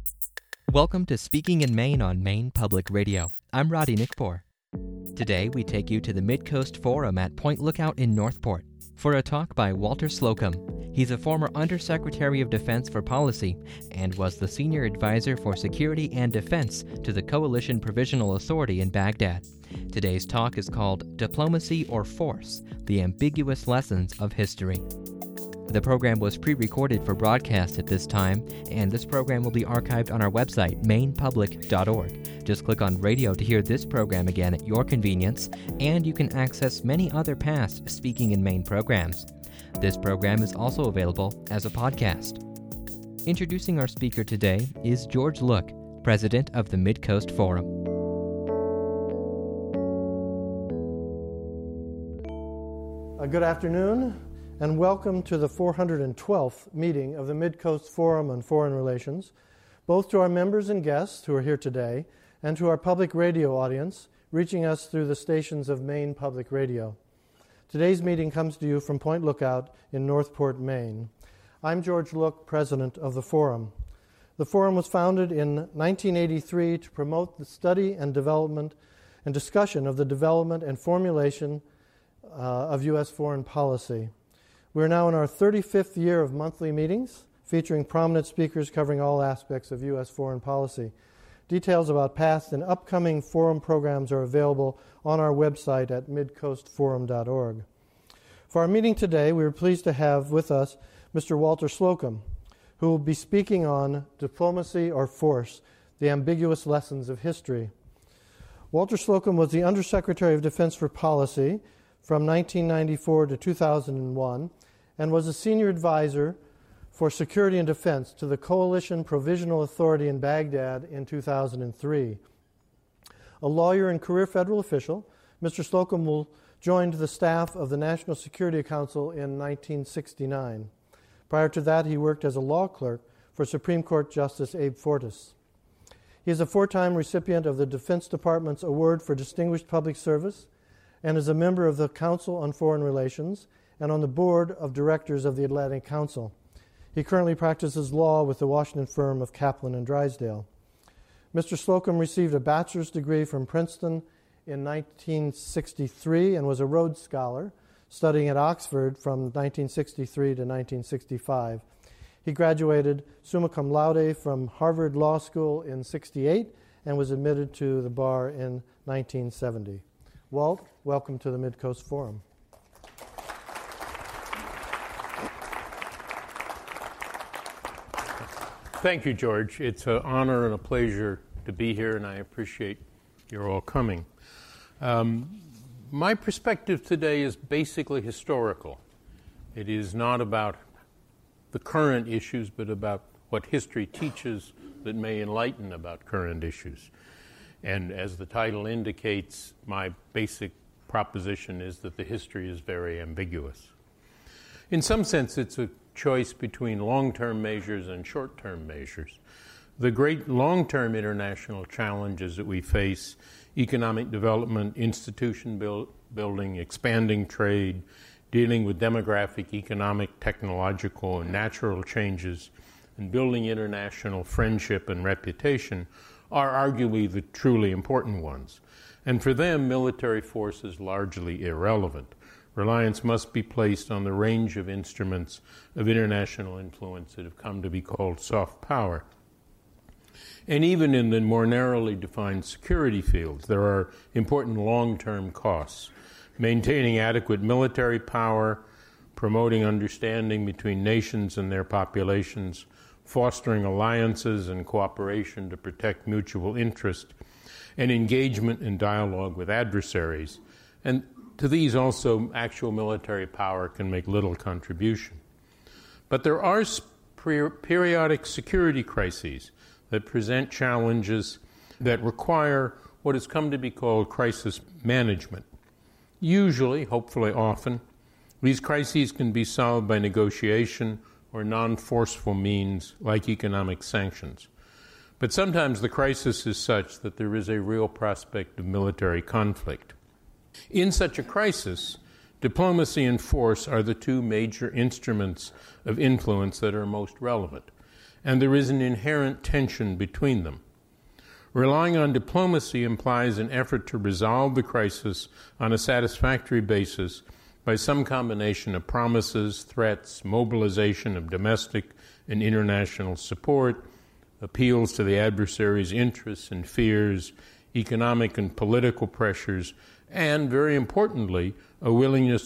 Welcome to Speaking in Maine on Maine Public Radio. I'm Roddy Nickpour. Today we take you to the Mid-Coast Forum at Point Lookout in Northport for a talk by Walter Slocum. He's a former Undersecretary of Defense for Policy and was the Senior Advisor for Security and Defense to the Coalition Provisional Authority in Baghdad. Today's talk is called Diplomacy or Force: The Ambiguous Lessons of History. The program was pre-recorded for broadcast at this time, and this program will be archived on our website, mainepublic.org. Just click on radio to hear this program again at your convenience, and you can access many other past Speaking in Maine programs. This program is also available as a podcast. Introducing our speaker today is George Look, President of the Mid-Coast Forum. Good afternoon, and welcome to the 412th meeting of the Mid-Coast Forum on Foreign Relations, both to our members and guests who are here today, and to our public radio audience, reaching us through the stations of Maine Public Radio. Today's meeting comes to you from Point Lookout in Northport, Maine. I'm George Look, President of the Forum. The Forum was founded in 1983 to promote the study and development and discussion of the development and formulation of U.S. foreign policy. We're now in our 35th year of monthly meetings, featuring prominent speakers covering all aspects of U.S. foreign policy. Details about past and upcoming forum programs are available on our website at midcoastforum.org. For our meeting today, we are pleased to have with us Mr. Walter Slocum, who will be speaking on Diplomacy or Force: The Ambiguous Lessons of History. Walter Slocum was the Undersecretary of Defense for Policy from 1994 to 2001, and was a senior advisor for security and defense to the Coalition Provisional Authority in Baghdad in 2003. A lawyer and career federal official, Mr. Slocum joined the staff of the National Security Council in 1969. Prior to that, he worked as a law clerk for Supreme Court Justice Abe Fortas. He is a four-time recipient of the Defense Department's Award for Distinguished Public Service and is a member of the Council on Foreign Relations and on the board of directors of the Atlantic Council. He currently practices law with the Washington firm of Kaplan and Drysdale. Mr. Slocum received a bachelor's degree from Princeton in 1963 and was a Rhodes Scholar, studying at Oxford from 1963 to 1965. He graduated summa cum laude from Harvard Law School in 1968 and was admitted to the bar in 1970. Walt, welcome to the Mid-Coast Forum. Thank you, George. It's an honor and a pleasure to be here, and I appreciate your all coming. My perspective today is basically historical. It is not about the current issues, but about what history teaches that may enlighten about current issues. And as the title indicates, my basic proposition is that the history is very ambiguous. In some sense, it's a choice between long-term measures and short-term measures. The great long-term international challenges that we face, economic development, institution building, expanding trade, dealing with demographic, economic, technological, and natural changes, and building international friendship and reputation, are arguably the truly important ones. And for them, military force is largely irrelevant. Reliance must be placed on the range of instruments of international influence that have come to be called soft power. And even in the more narrowly defined security fields, there are important long-term costs. Maintaining adequate military power, promoting understanding between nations and their populations, fostering alliances and cooperation to protect mutual interest, and engagement and dialogue with adversaries. And to these also, actual military power can make little contribution. But there are periodic security crises that present challenges that require what has come to be called crisis management. Usually, hopefully often, these crises can be solved by negotiation or non-forceful means like economic sanctions. But sometimes the crisis is such that there is a real prospect of military conflict. In such a crisis, diplomacy and force are the two major instruments of influence that are most relevant. and there is an inherent tension between them. Relying on diplomacy implies an effort to resolve the crisis on a satisfactory basis by some combination of promises, threats, mobilization of domestic and international support, appeals to the adversary's interests and fears, economic and political pressures, and, very importantly, a willingness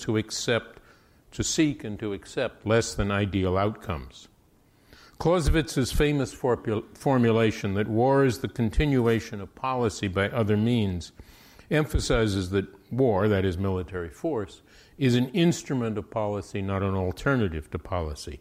to seek and to accept less than ideal outcomes. Clausewitz's famous formulation that war is the continuation of policy by other means emphasizes that war, that is military force, is an instrument of policy, not an alternative to policy.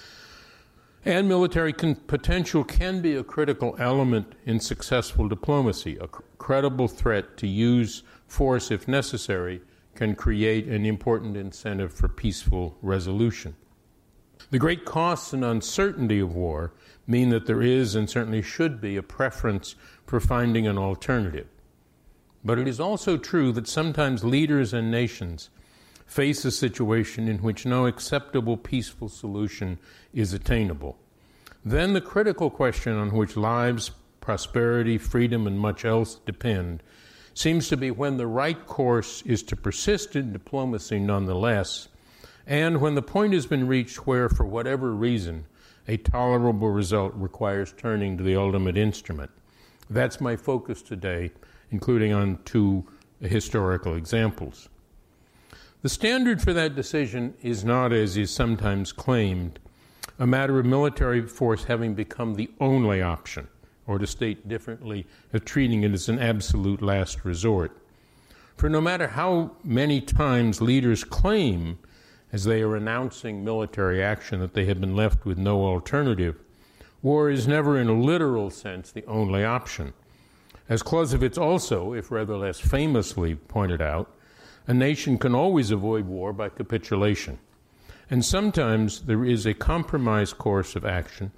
And military potential can be a critical element in successful diplomacy. A credible threat to use force if necessary can create an important incentive for peaceful resolution. The great costs and uncertainty of war mean that there is and certainly should be a preference for finding an alternative. But it is also true that sometimes leaders and nations face a situation in which no acceptable peaceful solution is attainable. Then the critical question on which lives, prosperity, freedom, and much else depend seems to be when the right course is to persist in diplomacy nonetheless, and when the point has been reached where, for whatever reason, a tolerable result requires turning to the ultimate instrument. That's my focus today, including on two historical examples. The standard for that decision is not, as is sometimes claimed, a matter of military force having become the only option, or to state differently, of treating it as an absolute last resort. For no matter how many times leaders claim, as they are announcing military action, that they have been left with no alternative, war is never in a literal sense the only option. As Clausewitz also, if rather less famously, pointed out, a nation can always avoid war by capitulation. And sometimes there is a compromise course of action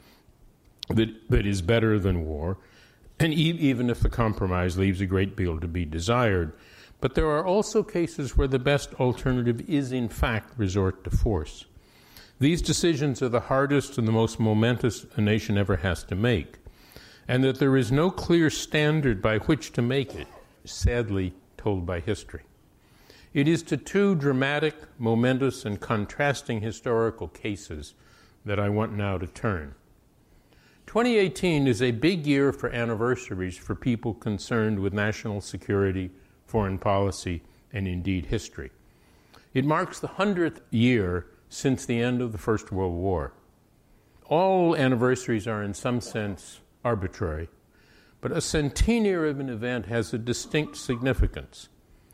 that is better than war, and even if the compromise leaves a great deal to be desired. But there are also cases where the best alternative is, in fact, resort to force. These decisions are the hardest and the most momentous a nation ever has to make, and that there is no clear standard by which to make it is sadly told by history. It is to two dramatic, momentous, and contrasting historical cases that I want now to turn. 2018 is a big year for anniversaries for people concerned with national security, foreign policy, and indeed history. It marks the 100th year since the end of the First World War. All anniversaries are in some sense arbitrary, but a centenary of an event has a distinct significance.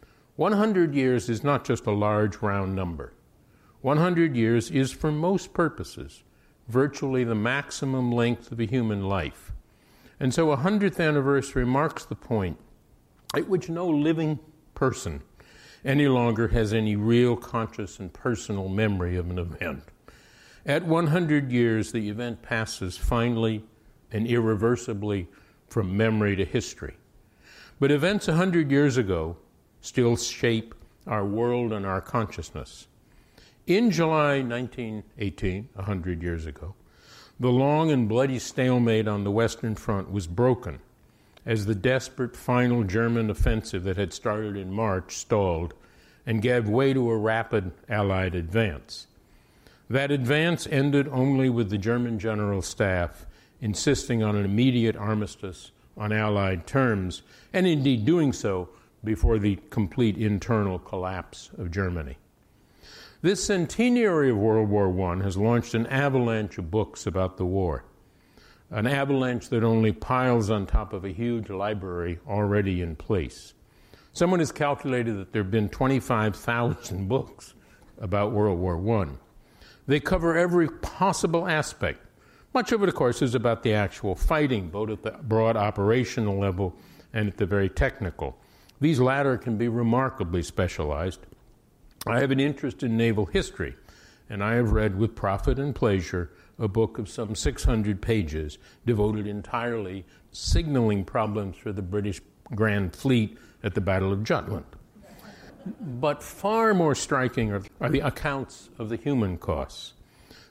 100 years is not just a large round number. 100 years is, for most purposes, virtually the maximum length of a human life. And so a 100th anniversary marks the point at which no living person any longer has any real conscious and personal memory of an event. At 100 years, the event passes finally and irreversibly from memory to history. But events 100 years ago still shape our world and our consciousness. In July 1918, 100 years ago, the long and bloody stalemate on the Western Front was broken as the desperate final German offensive that had started in March stalled and gave way to a rapid Allied advance. That advance ended only with the German General Staff insisting on an immediate armistice on Allied terms, and indeed doing so before the complete internal collapse of Germany. This centenary of World War I has launched an avalanche of books about the war, an avalanche that only piles on top of a huge library already in place. Someone has calculated that there have been 25,000 books about World War I. They cover every possible aspect. Much of it, of course, is about the actual fighting, both at the broad operational level and at the very technical. These latter can be remarkably specialized. I have an interest in naval history, and I have read with profit and pleasure a book of some 600 pages devoted entirely signaling problems for the British Grand Fleet at the Battle of Jutland. But far more striking are the accounts of the human costs.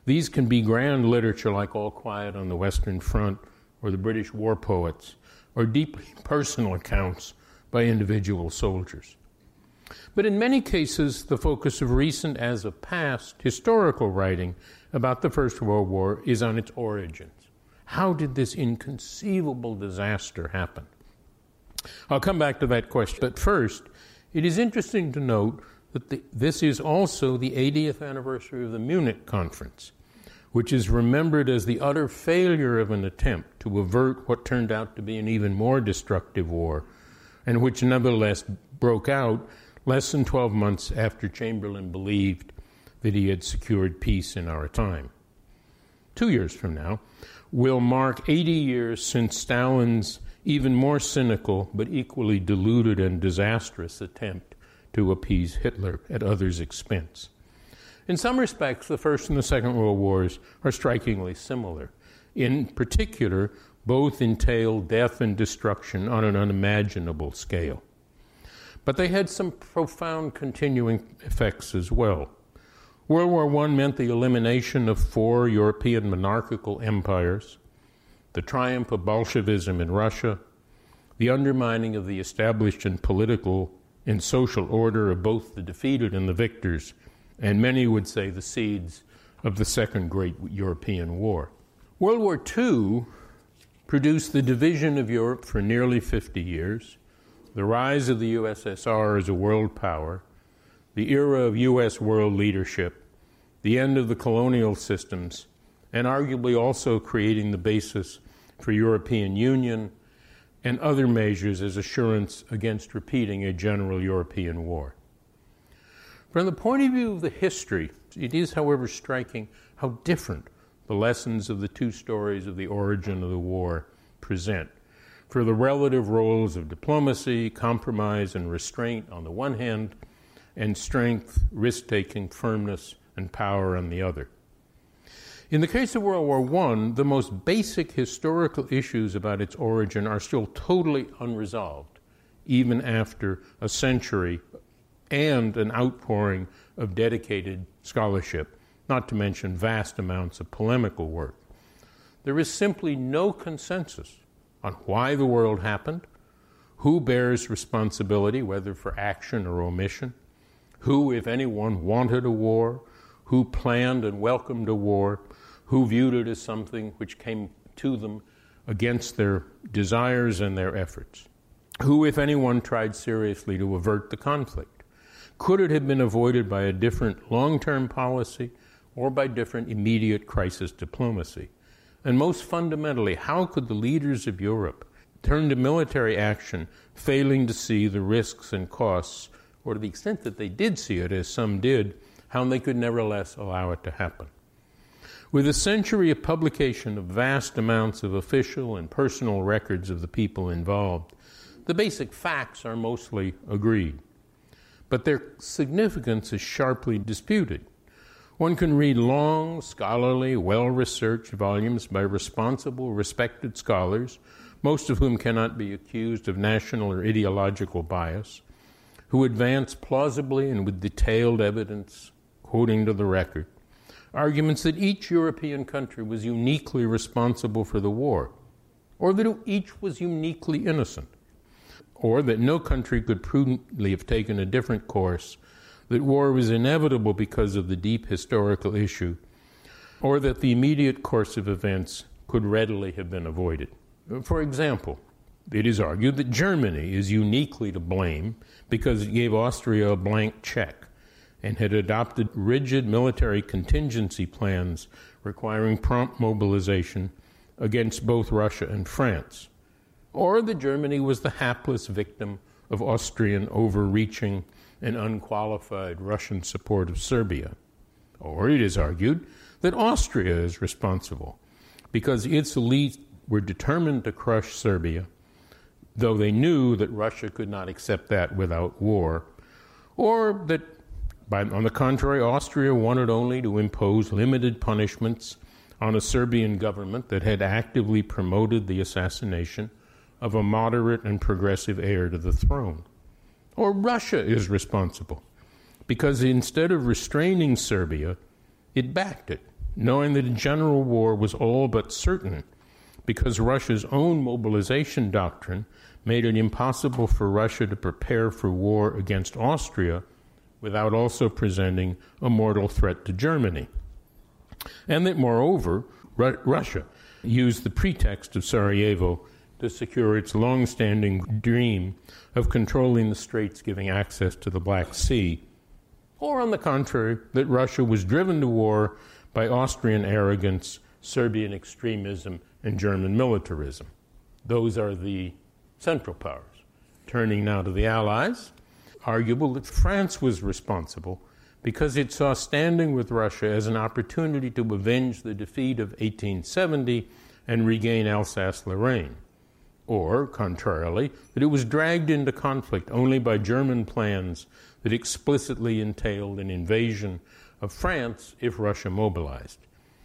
These can be grand literature like All Quiet on the Western Front or the British war poets, or deeply personal accounts by individual soldiers. But in many cases, the focus of recent as of past historical writing about the First World War is on its origins. How did this inconceivable disaster happen? I'll come back to that question. But first, it is interesting to note that this is also the 80th anniversary of the Munich Conference, which is remembered as the utter failure of an attempt to avert what turned out to be an even more destructive war, and which nevertheless broke out less than 12 months after Chamberlain believed that he had secured peace in our time. 2 years from now will mark 80 years since Stalin's even more cynical but equally deluded and disastrous attempt to appease Hitler at others' expense. In some respects, the First and the Second World Wars are strikingly similar. In particular, both entail death and destruction on an unimaginable scale. But they had some profound continuing effects as well. World War I meant the elimination of 4 European monarchical empires, the triumph of Bolshevism in Russia, the undermining of the established and political and social order of both the defeated and the victors, and many would say the seeds of the Second Great European War. World War II produced the division of Europe for nearly 50 years, the rise of the USSR as a world power, the era of U.S. world leadership, the end of the colonial systems, and arguably also creating the basis for European Union and other measures as assurance against repeating a general European war. From the point of view of the history, it is, however, striking how different the lessons of the two stories of the origin of the war present. For the relative roles of diplomacy, compromise, and restraint on the one hand, and strength, risk-taking, firmness, and power on the other. In the case of World War I, the most basic historical issues about its origin are still totally unresolved, even after a century and an outpouring of dedicated scholarship, not to mention vast amounts of polemical work. There is simply no consensus on why the world happened, who bears responsibility, whether for action or omission, who, if anyone, wanted a war, who planned and welcomed a war, who viewed it as something which came to them against their desires and their efforts, who, if anyone, tried seriously to avert the conflict. Could it have been avoided by a different long-term policy or by different immediate crisis diplomacy? And most fundamentally, how could the leaders of Europe turn to military action, failing to see the risks and costs, or to the extent that they did see it, as some did, how they could nevertheless allow it to happen? With a century of publication of vast amounts of official and personal records of the people involved, the basic facts are mostly agreed. But their significance is sharply disputed. One can read long, scholarly, well-researched volumes by responsible, respected scholars, most of whom cannot be accused of national or ideological bias, who advance plausibly and with detailed evidence, quoting to the record, arguments that each European country was uniquely responsible for the war, or that each was uniquely innocent, or that no country could prudently have taken a different course, that war was inevitable because of the deep historical issue, or that the immediate course of events could readily have been avoided. For example, it is argued that Germany is uniquely to blame because it gave Austria a blank check and had adopted rigid military contingency plans requiring prompt mobilization against both Russia and France, or that Germany was the hapless victim of Austrian overreaching and unqualified Russian support of Serbia. Or it is argued that Austria is responsible because its elite were determined to crush Serbia, though they knew that Russia could not accept that without war, or that, on the contrary, Austria wanted only to impose limited punishments on a Serbian government that had actively promoted the assassination of a moderate and progressive heir to the throne. Or Russia is responsible because instead of restraining Serbia, it backed it knowing that a general war was all but certain because Russia's own mobilization doctrine made it impossible for Russia to prepare for war against Austria without also presenting a mortal threat to Germany. And that, moreover, Russia used the pretext of Sarajevo to secure its long-standing dream of controlling the straits giving access to the Black Sea, or, on the contrary, that Russia was driven to war by Austrian arrogance, Serbian extremism, and German militarism. Those are the Central Powers. Turning now to the Allies, arguable that France was responsible because it saw standing with Russia as an opportunity to avenge the defeat of 1870 and regain Alsace-Lorraine, or, contrarily, that it was dragged into conflict only by German plans that explicitly entailed an invasion of France if Russia mobilized.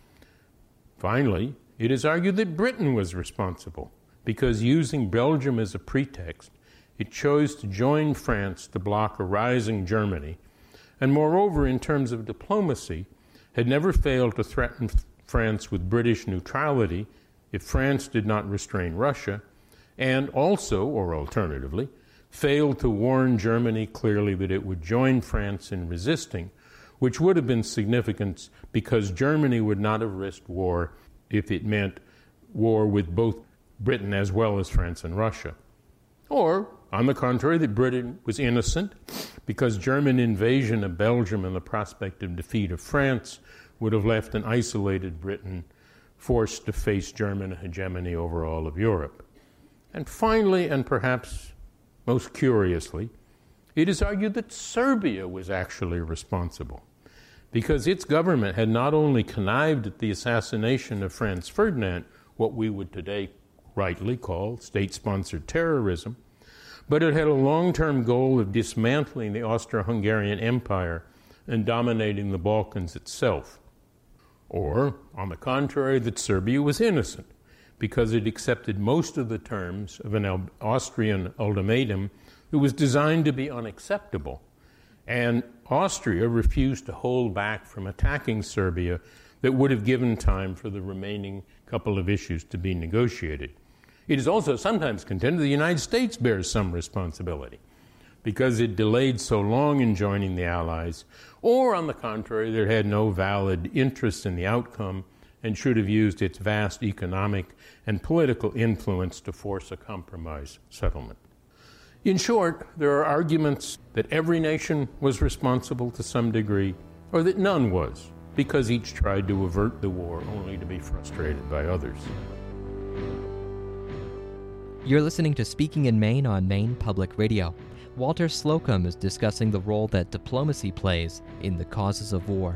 Finally, it is argued that Britain was responsible because, using Belgium as a pretext, it chose to join France to block a rising Germany, and moreover, in terms of diplomacy, had never failed to threaten France with British neutrality if France did not restrain Russia, and also, or alternatively, failed to warn Germany clearly that it would join France in resisting, which would have been significant because Germany would not have risked war if it meant war with both Britain as well as France and Russia. Or, on the contrary, that Britain was innocent because German invasion of Belgium and the prospect of defeat of France would have left an isolated Britain forced to face German hegemony over all of Europe. And finally, and perhaps most curiously, it is argued that Serbia was actually responsible because its government had not only connived at the assassination of Franz Ferdinand, what we would today rightly call state-sponsored terrorism, but it had a long-term goal of dismantling the Austro-Hungarian Empire and dominating the Balkans itself. Or, on the contrary, that Serbia was innocent because it accepted most of the terms of an Austrian ultimatum that was designed to be unacceptable, and Austria refused to hold back from attacking Serbia that would have given time for the remaining couple of issues to be negotiated. It is also sometimes contended the United States bears some responsibility because it delayed so long in joining the Allies, or, on the contrary, that it had no valid interest in the outcome and should have used its vast economic and political influence to force a compromise settlement. In short, there are arguments that every nation was responsible to some degree, or that none was, because each tried to avert the war only to be frustrated by others. You're listening to Speaking in Maine on Maine Public Radio. Walter Slocum is discussing the role that diplomacy plays in the causes of war.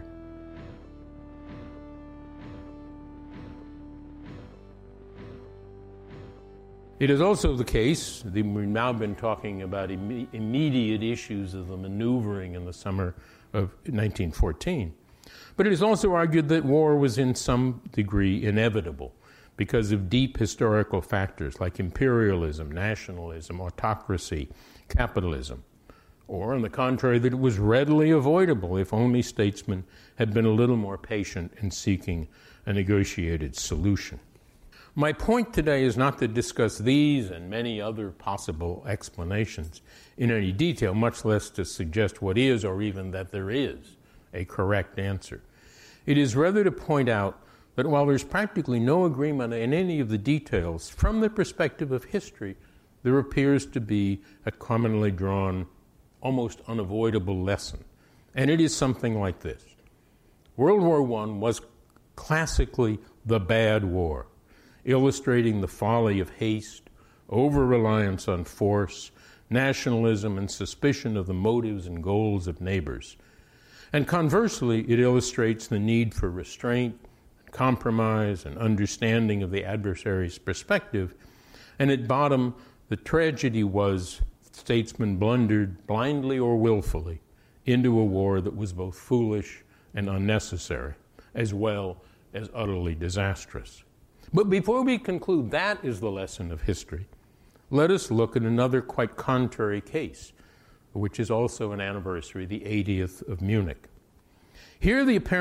It is also the case that we've now been talking about immediate issues of the maneuvering in the summer of 1914. But it is also argued that war was in some degree inevitable because of deep historical factors like imperialism, nationalism, autocracy, capitalism. Or, on the contrary, that it was readily avoidable if only statesmen had been a little more patient in seeking a negotiated solution. My point today is not to discuss these and many other possible explanations in any detail, much less to suggest what is, or even that there is, a correct answer. It is rather to point out that while there's practically no agreement in any of the details, from the perspective of history, there appears to be a commonly drawn, almost unavoidable lesson. And it is something like this. World War I was classically the bad war, illustrating the folly of haste, over-reliance on force, nationalism, and suspicion of the motives and goals of neighbors. And conversely, it illustrates the need for restraint, compromise, and understanding of the adversary's perspective. And at bottom, the tragedy was statesmen blundered blindly or willfully into a war that was both foolish and unnecessary, as well as utterly disastrous. But before we conclude that is the lesson of history, let us look at another quite contrary case, which is also an anniversary, the 80th of Munich. Here the apparent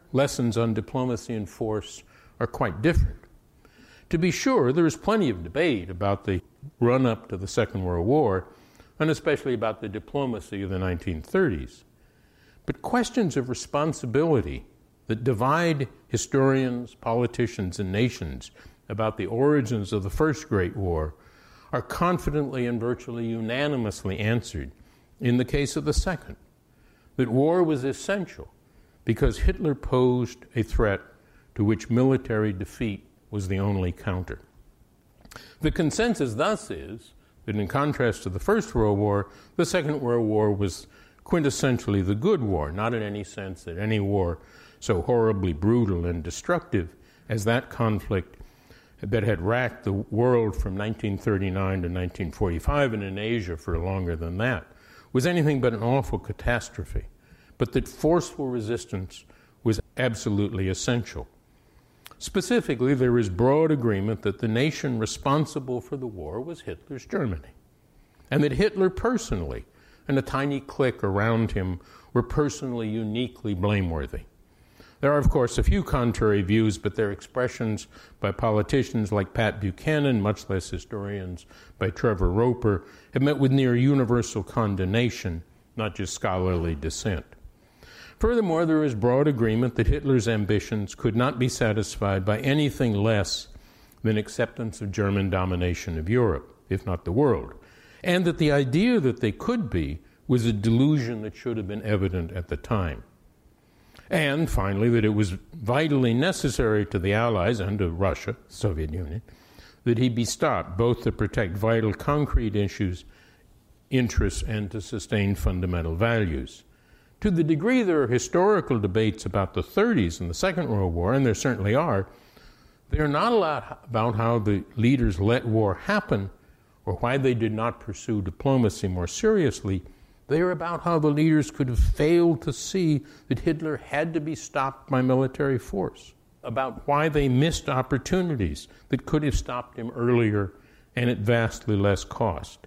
lessons on diplomacy and force are quite different. To be sure, there is plenty of debate about the run-up to the Second World War, and especially about the diplomacy of the 1930s. But questions of responsibility that divide historians, politicians, and nations about the origins of the First Great War are confidently and virtually unanimously answered in the case of the Second, that war was essential because Hitler posed a threat to which military defeat was the only counter. The consensus thus is that in contrast to the First World War, the Second World War was quintessentially the good war, not in any sense that any war so horribly brutal and destructive as that conflict that had racked the world from 1939 to 1945 and in Asia for longer than that was anything but an awful catastrophe, but that forceful resistance was absolutely essential. Specifically, there is broad agreement that the nation responsible for the war was Hitler's Germany, and that Hitler personally and a tiny clique around him were personally uniquely blameworthy. There are, of course, a few contrary views, but their expressions by politicians like Pat Buchanan, much less historians by Trevor Roper, have met with near universal condemnation, not just scholarly dissent. Furthermore, there is broad agreement that Hitler's ambitions could not be satisfied by anything less than acceptance of German domination of Europe, if not the world, and that the idea that they could be was a delusion that should have been evident at the time. And finally, that it was vitally necessary to the Allies and to Russia, Soviet Union, that he be stopped, both to protect vital concrete interests and to sustain fundamental values. To the degree there are historical debates about the 30s and the Second World War, and there certainly are, they are not a lot about how the leaders let war happen or why they did not pursue diplomacy more seriously. They are about how the leaders could have failed to see that Hitler had to be stopped by military force, about why they missed opportunities that could have stopped him earlier and at vastly less cost.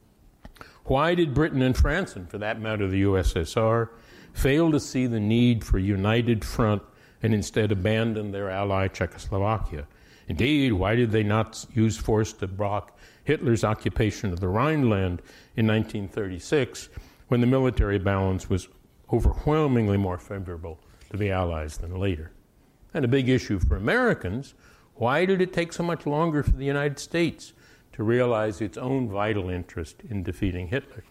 Why did Britain and France, and for that matter the USSR, fail to see the need for a united front and instead abandon their ally Czechoslovakia? Indeed, why did they not use force to block Hitler's occupation of the Rhineland in 1936 when the military balance was overwhelmingly more favorable to the Allies than later? And a big issue for Americans, why did it take so much longer for the United States to realize its own vital interest in defeating Hitler?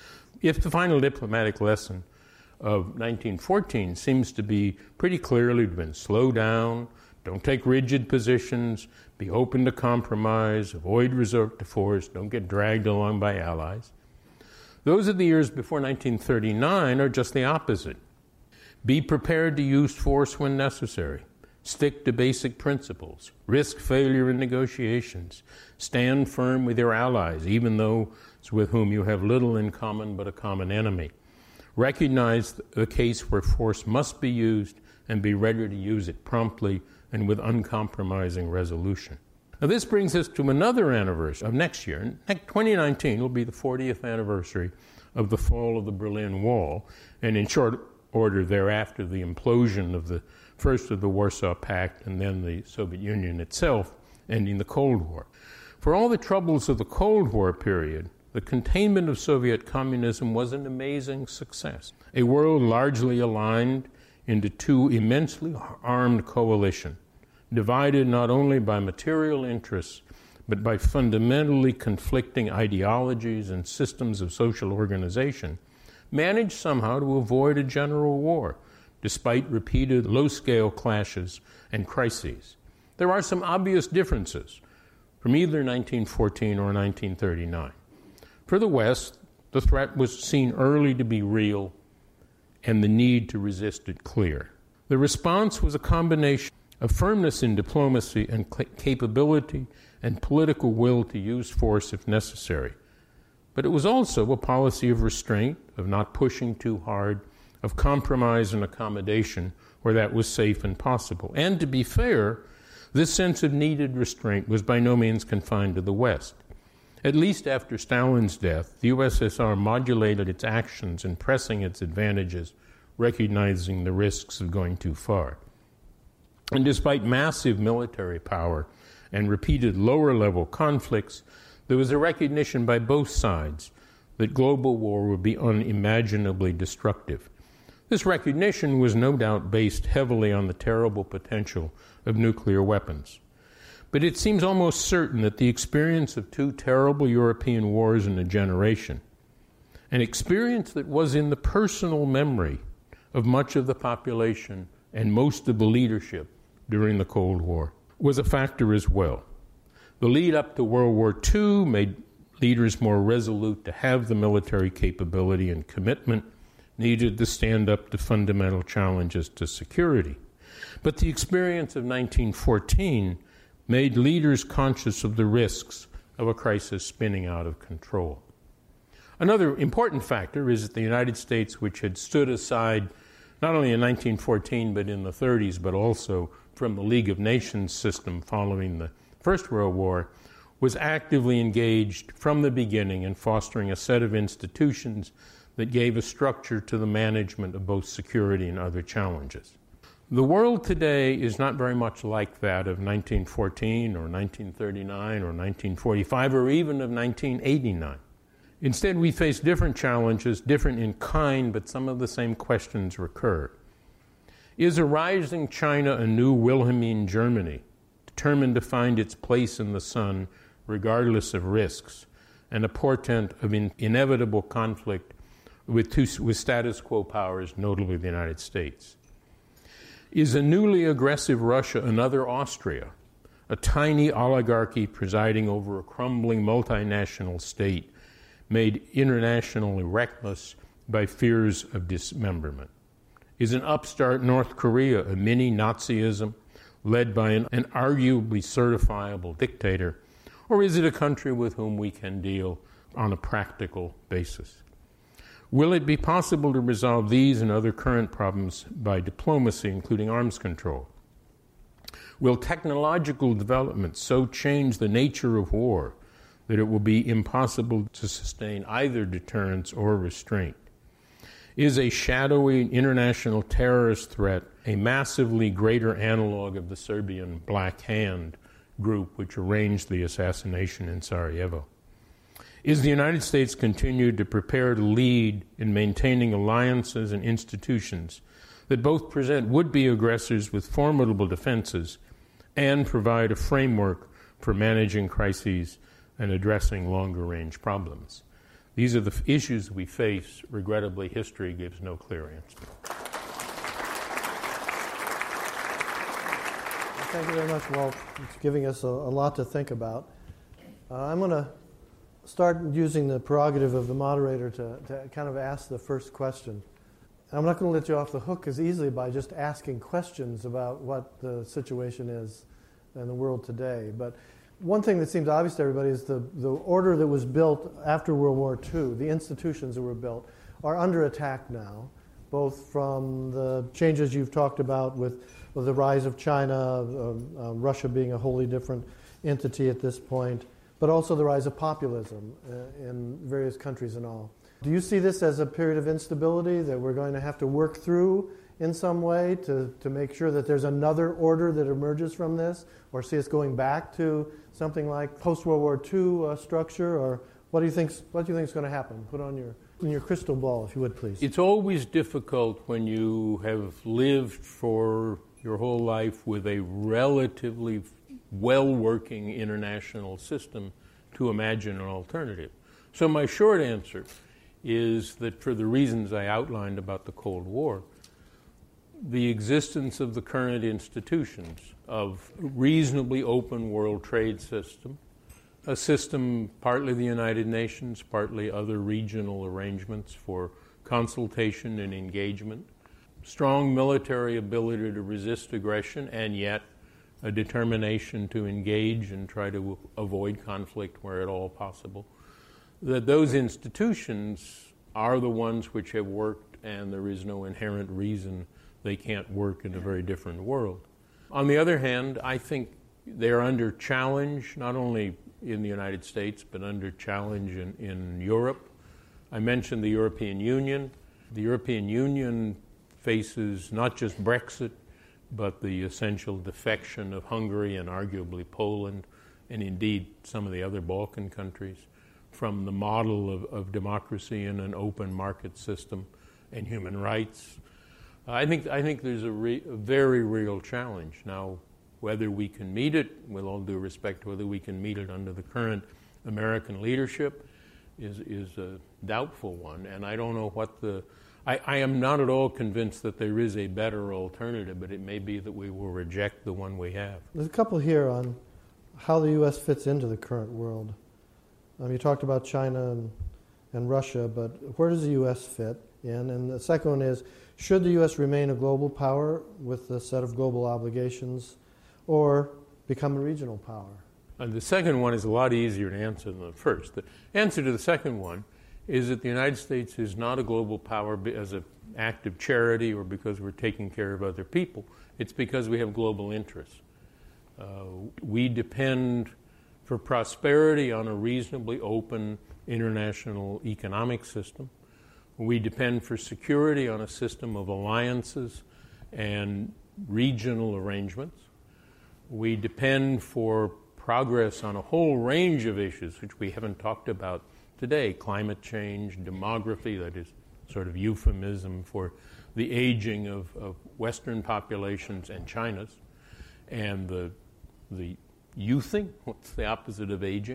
If the final diplomatic lesson of 1914 seems to be pretty clearly to have been slow down, don't take rigid positions, be open to compromise, avoid resort to force, don't get dragged along by allies. Those of the years before 1939 are just the opposite. Be prepared to use force when necessary. Stick to basic principles. Risk failure in negotiations. Stand firm with your allies, even those with whom you have little in common but a common enemy. Recognize the case where force must be used and be ready to use it promptly and with uncompromising resolution. Now, this brings us to another anniversary of next year. 2019 will be the 40th anniversary of the fall of the Berlin Wall, and in short order thereafter, the implosion of the first of the Warsaw Pact and then the Soviet Union itself, ending the Cold War. For all the troubles of the Cold War period, the containment of Soviet communism was an amazing success. A world largely aligned into two immensely armed coalitions, divided not only by material interests, but by fundamentally conflicting ideologies and systems of social organization, managed somehow to avoid a general war, despite repeated low-scale clashes and crises. There are some obvious differences from either 1914 or 1939. For the West, the threat was seen early to be real and the need to resist it clear. The response was a combination of firmness in diplomacy and capability and political will to use force if necessary. But it was also a policy of restraint, of not pushing too hard, of compromise and accommodation where that was safe and possible. And to be fair, this sense of needed restraint was by no means confined to the West. At least after Stalin's death, the USSR modulated its actions in pressing its advantages recognizing the risks of going too far. And despite massive military power and repeated lower-level conflicts, there was a recognition by both sides that global war would be unimaginably destructive. This recognition was no doubt based heavily on the terrible potential of nuclear weapons. But it seems almost certain that the experience of two terrible European wars in a generation, an experience that was in the personal memory of much of the population and most of the leadership during the Cold War, was a factor as well. The lead up to World War II made leaders more resolute to have the military capability and commitment needed to stand up to fundamental challenges to security. But the experience of 1914 made leaders conscious of the risks of a crisis spinning out of control. Another important factor is that the United States, which had stood aside not only in 1914 but in the 30s, but also from the League of Nations system following the First World War, was actively engaged from the beginning in fostering a set of institutions that gave a structure to the management of both security and other challenges. The world today is not very much like that of 1914 or 1939 or 1945 or even of 1989. Instead, we face different challenges, different in kind, but some of the same questions recur. Is a rising China a new Wilhelmine Germany, determined to find its place in the sun regardless of risks, and a portent of inevitable conflict with status quo powers, notably the United States? Is a newly aggressive Russia another Austria, a tiny oligarchy presiding over a crumbling multinational state made internationally reckless by fears of dismemberment? Is an upstart North Korea a mini Nazism led by an arguably certifiable dictator, or is it a country with whom we can deal on a practical basis? Will it be possible to resolve these and other current problems by diplomacy, including arms control? Will technological development so change the nature of war that it will be impossible to sustain either deterrence or restraint? Is a shadowy international terrorist threat a massively greater analog of the Serbian Black Hand group which arranged the assassination in Sarajevo? Is the United States continued to prepare to lead in maintaining alliances and institutions that both present would-be aggressors with formidable defenses and provide a framework for managing crises and addressing longer-range problems? These are the issues we face. Regrettably, history gives no clear answer. Thank you very much, Walt. It's giving us a lot to think about. I'm going to start using the prerogative of the moderator to kind of ask the first question. I'm not going to let you off the hook as easily by just asking questions about what the situation is in the world today. But one thing that seems obvious to everybody is the order that was built after World War II, the institutions that were built, are under attack now, both from the changes you've talked about with the rise of China, Russia being a wholly different entity at this point, but also the rise of populism in various countries and all. Do you see this as a period of instability that we're going to have to work through in some way to make sure that there's another order that emerges from this, or see us going back to something like post-World War II structure, or what do you think is going to happen? Put on your crystal ball, if you would, please. It's always difficult when you have lived for your whole life with a relatively well-working international system to imagine an alternative. So my short answer is that for the reasons I outlined about the Cold War, the existence of the current institutions of reasonably open world trade system, a system partly the United Nations, partly other regional arrangements for consultation and engagement, strong military ability to resist aggression, and yet a determination to engage and try to avoid conflict where at all possible, that those institutions are the ones which have worked, and there is no inherent reason they can't work in a very different world. On the other hand, I think they're under challenge, not only in the United States, but under challenge in Europe. I mentioned the European Union. The European Union faces not just Brexit, but the essential defection of Hungary and arguably Poland, and indeed some of the other Balkan countries, from the model of democracy in an open market system and human rights. I think there's a very real challenge. Now, whether we can meet it, with all due respect, whether we can meet it under the current American leadership is a doubtful one, and I don't know what I am not at all convinced that there is a better alternative, but it may be that we will reject the one we have. There's a couple here on how the U.S. fits into the current world. You talked about China and Russia, but where does the U.S. fit in? And the second one is, should the U.S. remain a global power with a set of global obligations or become a regional power? And the second one is a lot easier to answer than the first. The answer to the second one is that the United States is not a global power as an act of charity or because we're taking care of other people. It's because we have global interests. We depend for prosperity on a reasonably open international economic system. We depend for security on a system of alliances and regional arrangements. We depend for progress on a whole range of issues which we haven't talked about today: climate change, demography, that is sort of euphemism for the aging of Western populations and China's, and the youthing, what's the opposite of aging,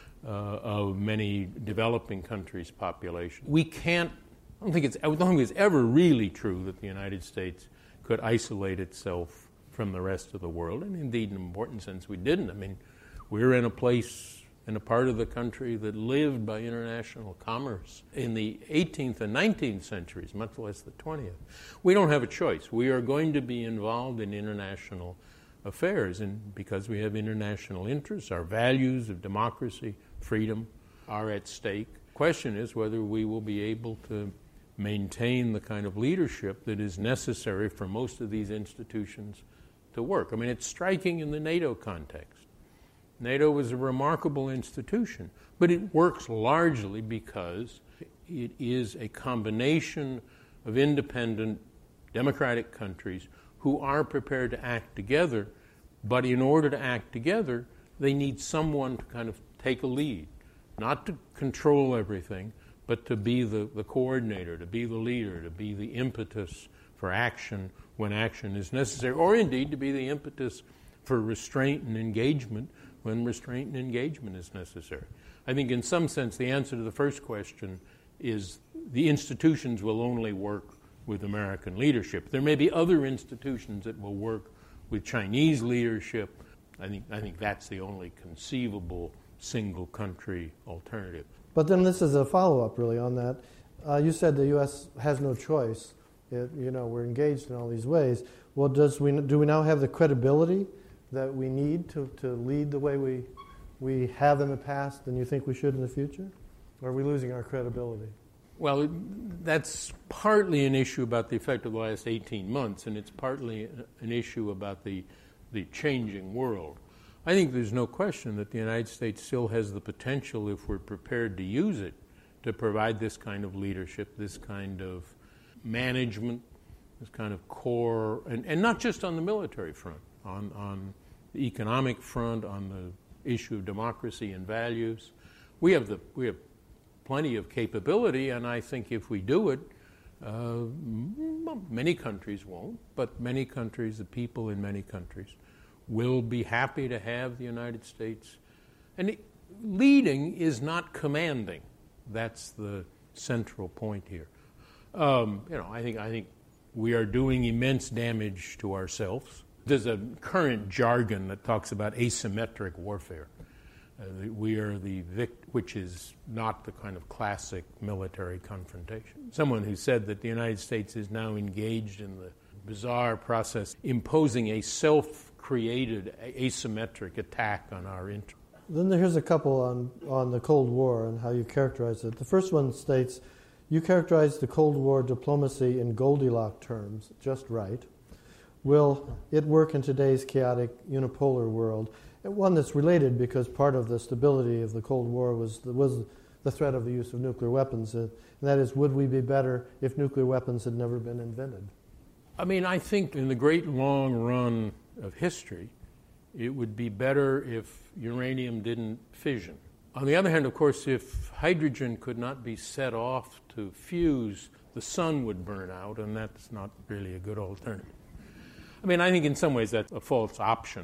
of many developing countries' population. I don't think it's ever really true that the United States could isolate itself from the rest of the world, and indeed in an important sense we didn't. I mean, we're in a place, in a part of the country that lived by international commerce in the 18th and 19th centuries, much less the 20th. We don't have a choice. We are going to be involved in international affairs, and because we have international interests, our values of democracy, freedom are at stake. The question is whether we will be able to maintain the kind of leadership that is necessary for most of these institutions to work. I mean, it's striking in the NATO context. NATO is a remarkable institution, but it works largely because it is a combination of independent democratic countries who are prepared to act together, but in order to act together, they need someone to kind of take a lead, not to control everything, but to be the coordinator, to be the leader, to be the impetus for action when action is necessary, or indeed to be the impetus for restraint and engagement when restraint and engagement is necessary. I think in some sense the answer to the first question is the institutions will only work with American leadership. There may be other institutions that will work with Chinese leadership. I think that's the only conceivable single country alternative. But then this is a follow-up really on that. You said the U.S. has no choice. We're engaged in all these ways. Well, do we now have the credibility that we need to lead the way we have in the past and you think we should in the future? Or are we losing our credibility? Well, that's partly an issue about the effect of the last 18 months, and it's partly an issue about the changing world. I think there's no question that the United States still has the potential, if we're prepared to use it, to provide this kind of leadership, this kind of management, this kind of core, and not just on the military front, on the economic front, on the issue of democracy and values. We have plenty of capability, and I think if we do it, many countries won't, but many countries, the people in many countries, will be happy to have the United States. And leading is not commanding. That's the central point here. I think we are doing immense damage to ourselves. There's a current jargon that talks about asymmetric warfare. We are which is not the kind of classic military confrontation. Someone who said that the United States is now engaged in the bizarre process imposing a self-created asymmetric attack on our interests. Then here's a couple on the Cold War and how you characterize it. The first one states, you characterize the Cold War diplomacy in Goldilocks terms, just right. Will it work in today's chaotic unipolar world? And one that's related because part of the stability of the Cold War was the threat of the use of nuclear weapons. And that is, would we be better if nuclear weapons had never been invented? I mean, I think in the great long run of history, it would be better if uranium didn't fission. On the other hand, of course, if hydrogen could not be set off to fuse, the sun would burn out, and that's not really a good alternative. I mean, I think in some ways that's a false option.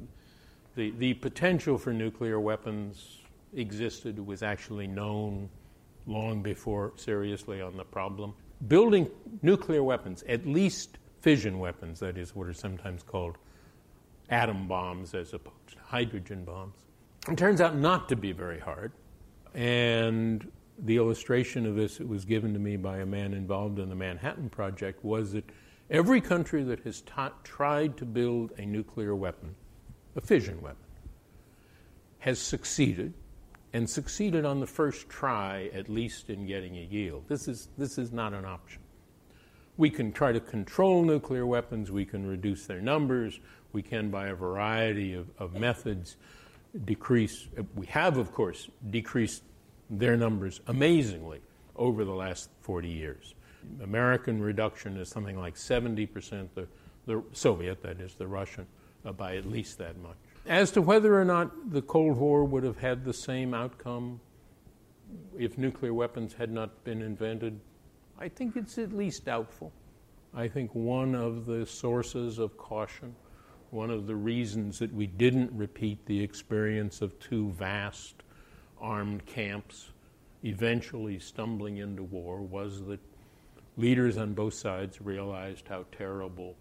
The potential for nuclear weapons existed, was actually known long before seriously on the problem. Building nuclear weapons, at least fission weapons, that is what are sometimes called atom bombs as opposed to hydrogen bombs, it turns out not to be very hard. And the illustration of this that was given to me by a man involved in the Manhattan Project was that every country that has tried to build a nuclear weapon, a fission weapon, has succeeded, and succeeded on the first try, at least in getting a yield. This is not an option. We can try to control nuclear weapons, we can reduce their numbers, we can, by a variety of methods, decrease. We have, of course, decreased their numbers amazingly over the last 40 years. American reduction is something like 70%, the Soviet, that is, the Russian, by at least that much. As to whether or not the Cold War would have had the same outcome if nuclear weapons had not been invented, I think it's at least doubtful. I think one of the sources of caution, one of the reasons that we didn't repeat the experience of two vast armed camps eventually stumbling into war was that leaders on both sides realized how terrible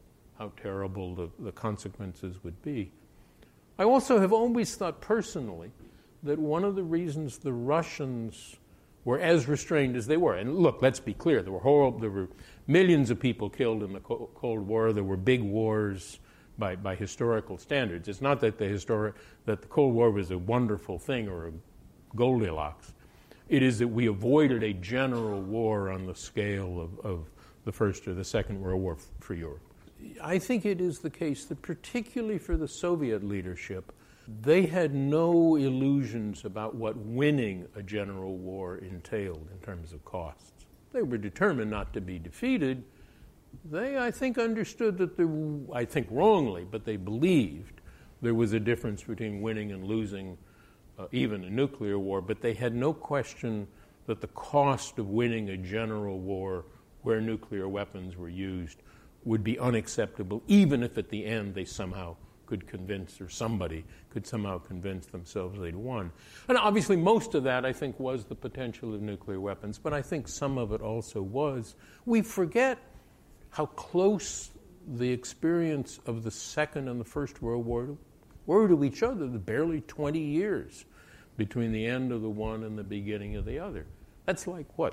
the consequences would be. I also have always thought personally that one of the reasons the Russians were as restrained as they were, and look, let's be clear, there were millions of people killed in the Cold War, there were big wars by historical standards. It's not that that the Cold War was a wonderful thing or a Goldilocks. It is that we avoided a general war on the scale of the First or the Second World War for Europe. I think it is the case that particularly for the Soviet leadership, they had no illusions about what winning a general war entailed in terms of costs. They were determined not to be defeated. They, I think, understood that I think wrongly, but they believed there was a difference between winning and losing even a nuclear war, but they had no question that the cost of winning a general war where nuclear weapons were used would be unacceptable, even if at the end they somehow could convince, or somebody could somehow convince themselves they'd won. And obviously most of that, I think, was the potential of nuclear weapons, but I think some of it also was. We forget how close the experience of the Second and the First World War were to each other. Barely 20 years between the end of the one and the beginning of the other. That's like, what,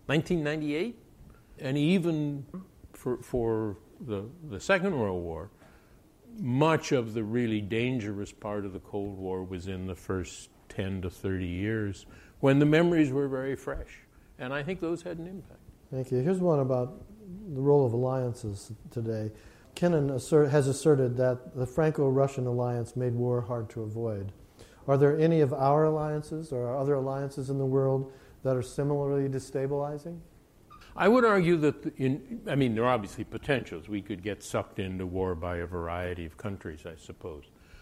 1998? And even for the Second World War, much of the really dangerous part of the Cold War was in the first 10 to 30 years when the memories were very fresh. And I think those had an impact. Thank you. Here's one about the role of alliances today. Kennan has asserted that the Franco-Russian alliance made war hard to avoid. Are there any of our alliances or other alliances in the world that are similarly destabilizing? I would argue that, there are obviously potentials. We could get sucked into war by a variety of countries, I suppose.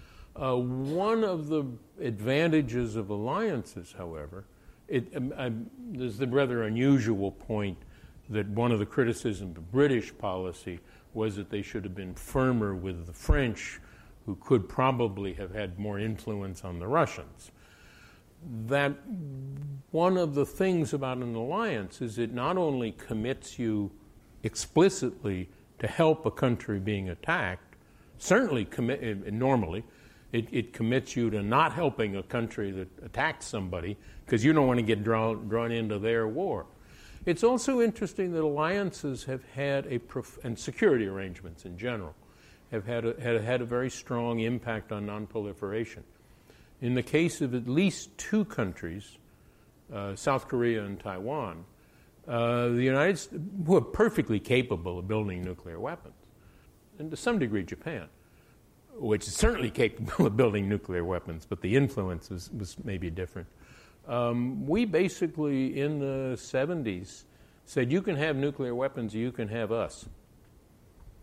One of the advantages of alliances, however, there's the rather unusual point that one of the criticisms of British policy was that they should have been firmer with the French, who could probably have had more influence on the Russians. That one of the things about an alliance is it not only commits you explicitly to help a country being attacked, certainly normally, it commits you to not helping a country that attacks somebody because you don't want to get drawn into their war. It's also interesting that alliances have had and security arrangements in general, have had a very strong impact on nonproliferation. In the case of at least two countries, South Korea and Taiwan, the United States were perfectly capable of building nuclear weapons, and to some degree Japan, which is certainly capable of building nuclear weapons, but the influence was maybe different. We basically, in the 70s, said you can have nuclear weapons, you can have us.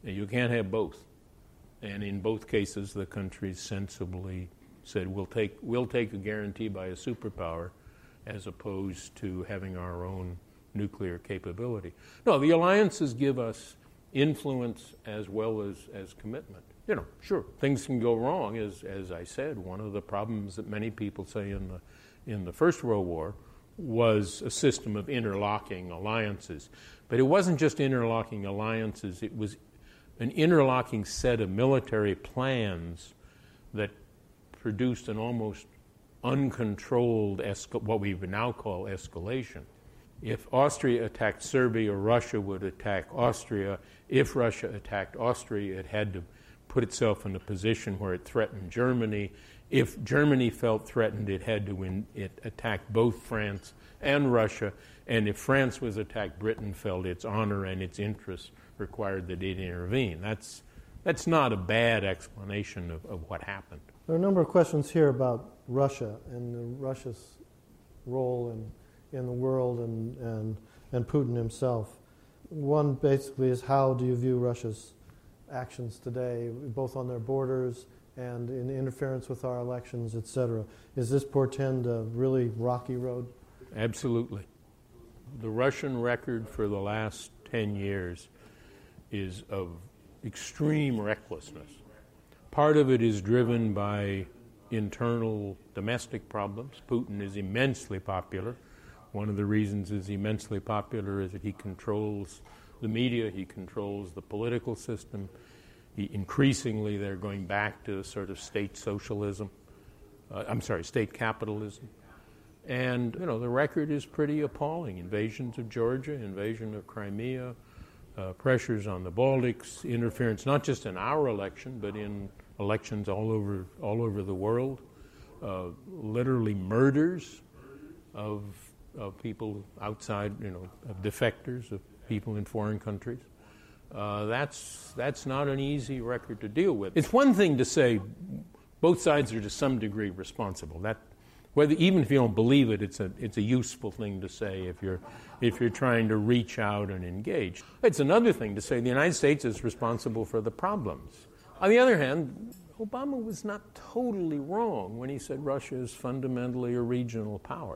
You can't have both. And in both cases, the countries sensibly said, we'll take a guarantee by a superpower as opposed to having our own nuclear capability. No, the alliances give us influence as well as commitment. Sure, things can go wrong, as I said. One of the problems that many people say in the First World War was a system of interlocking alliances. But it wasn't just interlocking alliances, it was an interlocking set of military plans that produced an almost uncontrolled, what we would now call escalation. If Austria attacked Serbia, Russia would attack Austria. If Russia attacked Austria, it had to put itself in a position where it threatened Germany. If Germany felt threatened, it had to attack both France and Russia. And if France was attacked, Britain felt its honor and its interests required that it intervene. That's not a bad explanation of what happened. There are a number of questions here about Russia and Russia's role in the world and Putin himself. One basically is, how do you view Russia's actions today, both on their borders and in interference with our elections, etc.? Is this portend a really rocky road? Absolutely. The Russian record for the last 10 years is of extreme recklessness. Part of it is driven by internal domestic problems. Putin is immensely popular. One of the reasons he's immensely popular is that he controls the media, he controls the political system. Increasingly, they're going back to sort of state socialism. State capitalism. And, the record is pretty appalling. Invasions of Georgia, invasion of Crimea, pressures on the Baltics, interference not just in our election, but in elections all over the world, literally murders of people outside, of defectors, of people in foreign countries. That's not an easy record to deal with. It's one thing to say both sides are to some degree responsible. That, even if you don't believe it, it's a useful thing to say if you're trying to reach out and engage. It's another thing to say the United States is responsible for the problems. On the other hand, Obama was not totally wrong when he said Russia is fundamentally a regional power.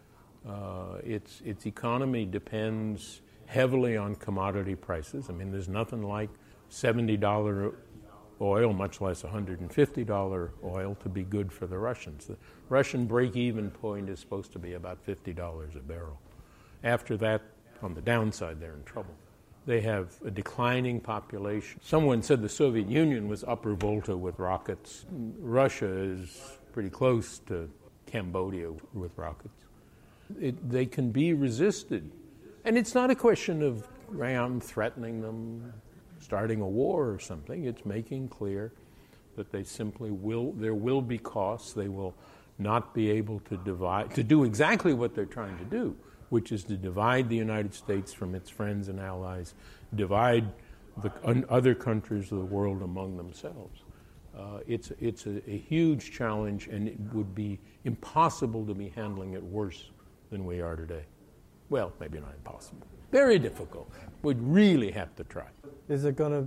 Its economy depends heavily on commodity prices. There's nothing like $70 oil, much less $150 oil, to be good for the Russians. The Russian break-even point is supposed to be about $50 a barrel. After that, on the downside, they're in trouble. They have a declining population. Someone said the Soviet Union was upper volta with rockets. Russia is pretty close to Cambodia with rockets. They can be resisted. And it's not a question of threatening them, starting a war or something. It's making clear that they simply there will be costs. They will not be able to do exactly what they're trying to do, which is to divide the United States from its friends and allies, divide the other countries of the world among themselves. It's a huge challenge, and it would be impossible to be handling it worse than we are today. Well, maybe not impossible. Very difficult. We'd really have to try. Are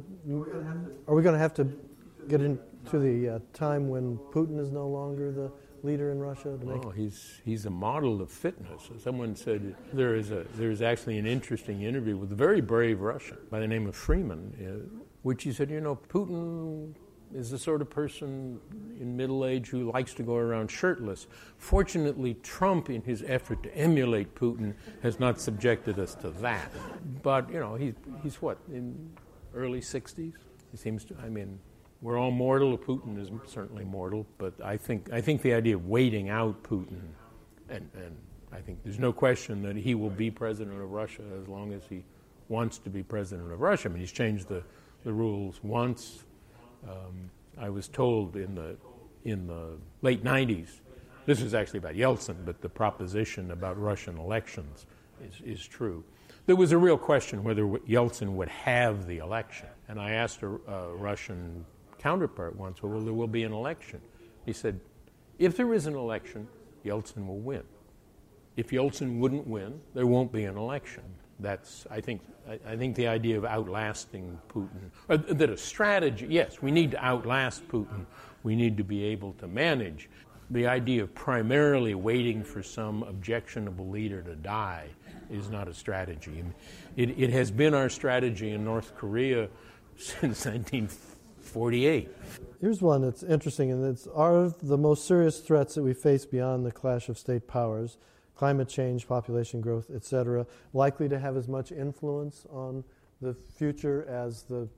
we going to have to get into the time when Putin is no longer the leader in Russia? He's a model of fitness. Someone said there's actually an interesting interview with a very brave Russian by the name of Freeman, which he said, Putin is the sort of person in middle age who likes to go around shirtless. Fortunately, Trump, in his effort to emulate Putin, has not subjected us to that. But, he's what, in early 60s? He seems to, we're all mortal. Putin is certainly mortal, but I think the idea of waiting out Putin, and I think there's no question that he will be president of Russia as long as he wants to be president of Russia. He's changed the rules once. I was told in the late 90s, this was actually about Yeltsin, but the proposition about Russian elections is true. There was a real question whether Yeltsin would have the election. And I asked a Russian counterpart once, well, there will be an election. He said, if there is an election, Yeltsin will win. If Yeltsin wouldn't win, there won't be an election. I think the idea of outlasting Putin, or that a strategy, yes, we need to outlast Putin. We need to be able to manage. The idea of primarily waiting for some objectionable leader to die is not a strategy. It has been our strategy in North Korea since 1948. Here's one that's interesting, and it's, are the most serious threats that we face beyond the clash of state powers, climate change, population growth, etc., likely to have as much influence on the future as the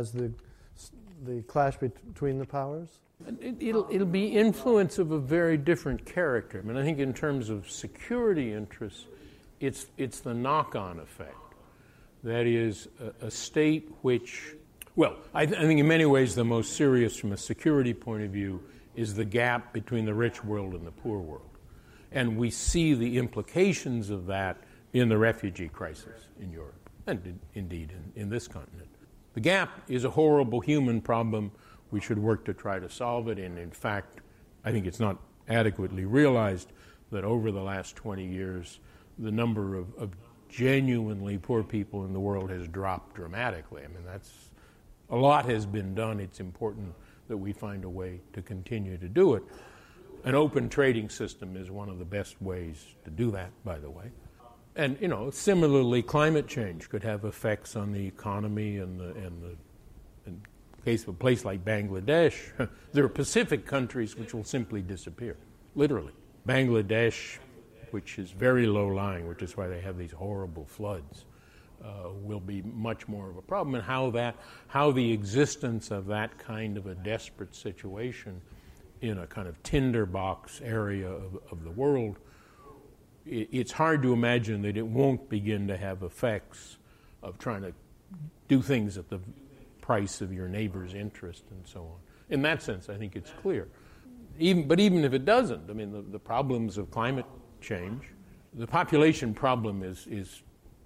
clash between the powers? It'll be influence of a very different character. I mean, I think in terms of security interests, it's the knock-on effect. That is, a state which, well, I think in many ways the most serious from a security point of view is the gap between the rich world and the poor world. And we see the implications of that in the refugee crisis in Europe, and indeed in this continent. The gap is a horrible human problem. We should work to try to solve it, and in fact, I think it's not adequately realized that over the last 20 years, the number of genuinely poor people in the world has dropped dramatically. I mean, a lot has been done. It's important that we find a way to continue to do it. An open trading system is one of the best ways to do that, by the way. And, similarly, climate change could have effects on the economy in the case of a place like Bangladesh. There are Pacific countries which will simply disappear, literally. Bangladesh, which is very low-lying, which is why they have these horrible floods, will be much more of a problem. And how the existence of that kind of a desperate situation in a kind of tinderbox area of the world, it's hard to imagine that it won't begin to have effects of trying to do things at the price of your neighbor's interest and so on. In that sense, I think it's clear. But even if it doesn't, I mean, the problems of climate change, the population problem is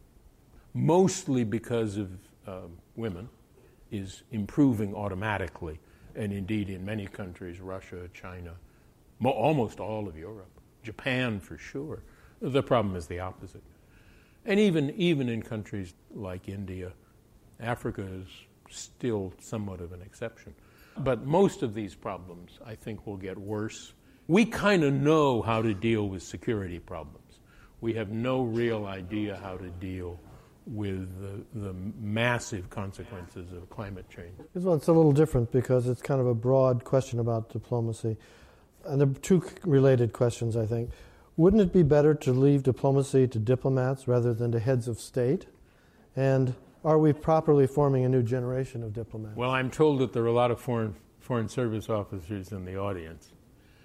mostly because of women, is improving automatically. And indeed, in many countries, Russia, China, almost all of Europe, Japan for sure, the problem is the opposite. And even in countries like India, Africa is still somewhat of an exception. But most of these problems, I think, will get worse. We kind of know how to deal with security problems. We have no real idea how to deal with the massive consequences of climate change. This one's a little different because it's kind of a broad question about diplomacy. And there are two related questions, I think. Wouldn't it be better to leave diplomacy to diplomats rather than to heads of state? And are we properly forming a new generation of diplomats? Well, I'm told that there are a lot of foreign service officers in the audience.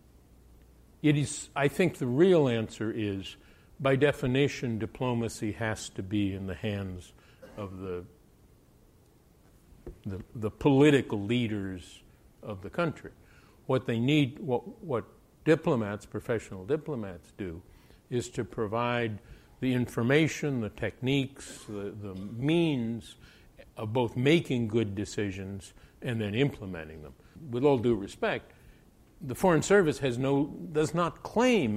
I think the real answer is, by definition, diplomacy has to be in the hands of the political leaders of the country. What they need, what diplomats, professional diplomats do, is to provide the information, the techniques, the means of both making good decisions and then implementing them. With all due respect, the Foreign Service does not claim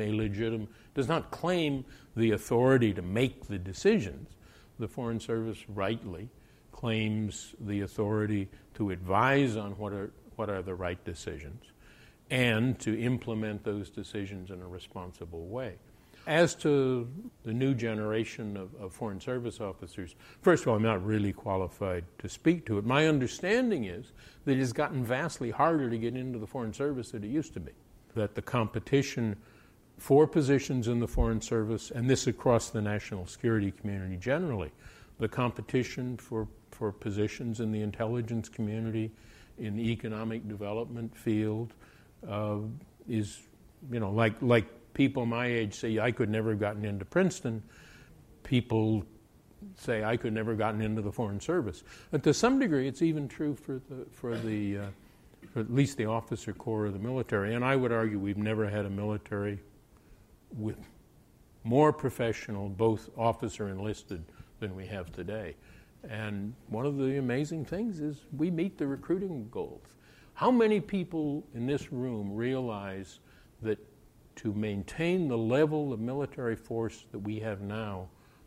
the authority to make the decisions. The Foreign Service rightly claims the authority to advise on what are the right decisions and to implement those decisions in a responsible way. As to the new generation of Foreign Service officers, first of all, I'm not really qualified to speak to it. My understanding is that it has gotten vastly harder to get into the Foreign Service than it used to be, that the competition for positions in the Foreign Service, and this across the national security community generally, the competition for positions in the intelligence community, in the economic development field, is, like people my age say, I could never have gotten into Princeton. People say, I could never have gotten into the Foreign Service. But to some degree, it's even true for at least the officer corps of the military. And I would argue we've never had a military with more professional, both officer enlisted, than we have today. And one of the amazing things is we meet the recruiting goals. How many people in this room realize that to maintain the level of military force that we have now,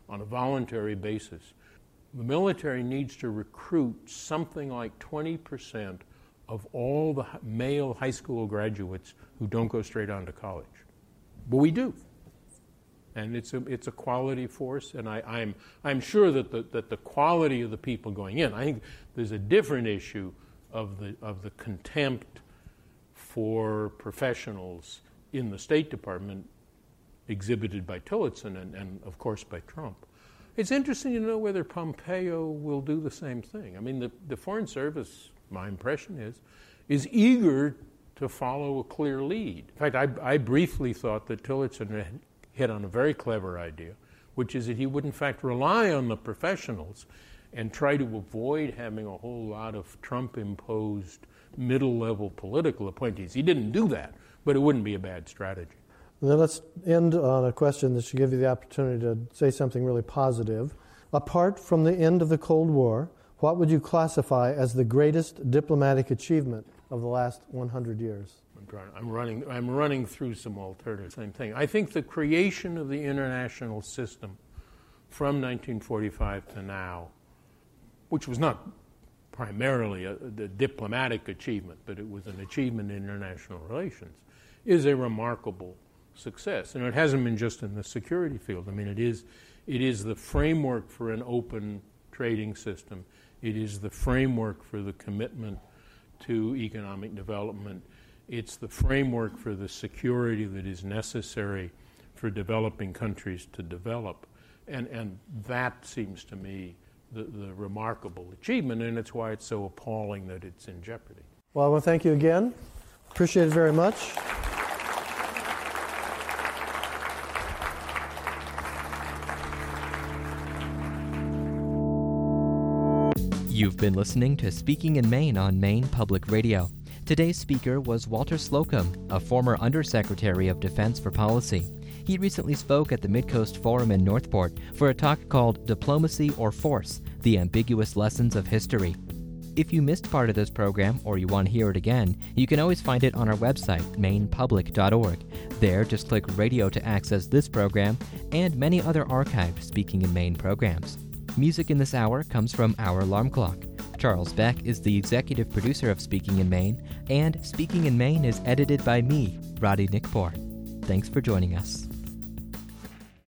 on a voluntary basis. The military needs to recruit something like 20% of all the male high school graduates who don't go straight on to college. But we do. And it's a quality force, and I'm sure that the quality of the people going in. I think there's a different issue of the contempt for professionals in the State Department exhibited by Tillotson and of course by Trump. It's interesting to know whether Pompeo will do the same thing. I mean, the Foreign Service, my impression is eager to follow a clear lead. In fact, I briefly thought that Tillotson had hit on a very clever idea, which is that he would in fact rely on the professionals and try to avoid having a whole lot of Trump-imposed middle-level political appointees. He didn't do that, but it wouldn't be a bad strategy. And then let's end on a question that should give you the opportunity to say something really positive. Apart from the end of the Cold War, what would you classify as the greatest diplomatic achievement of the last 100 years? I'm running through some alternatives. Same thing. I think the creation of the international system from 1945 to now, which was not primarily the diplomatic achievement, but it was an achievement in international relations, is a remarkable success. And it hasn't been just in the security field. I mean, it is the framework for an open trading system. It is the framework for the commitment to economic development. It's the framework for the security that is necessary for developing countries to develop. And that seems to me the remarkable achievement, and it's why it's so appalling that it's in jeopardy. Well, I want to thank you again. Appreciate it very much. You've been listening to Speaking in Maine on Maine Public Radio. Today's speaker was Walter Slocum, a former Undersecretary of Defense for Policy. He recently spoke at the Midcoast Forum in Northport for a talk called Diplomacy or Force: The Ambiguous Lessons of History. If you missed part of this program or you want to hear it again, you can always find it on our website, mainepublic.org. There, just click Radio to access this program and many other archived Speaking in Maine programs. Music in this hour comes from Our Alarm Clock. Charles Beck is the executive producer of Speaking in Maine, and Speaking in Maine is edited by me, Roddy Nickpour. Thanks for joining us.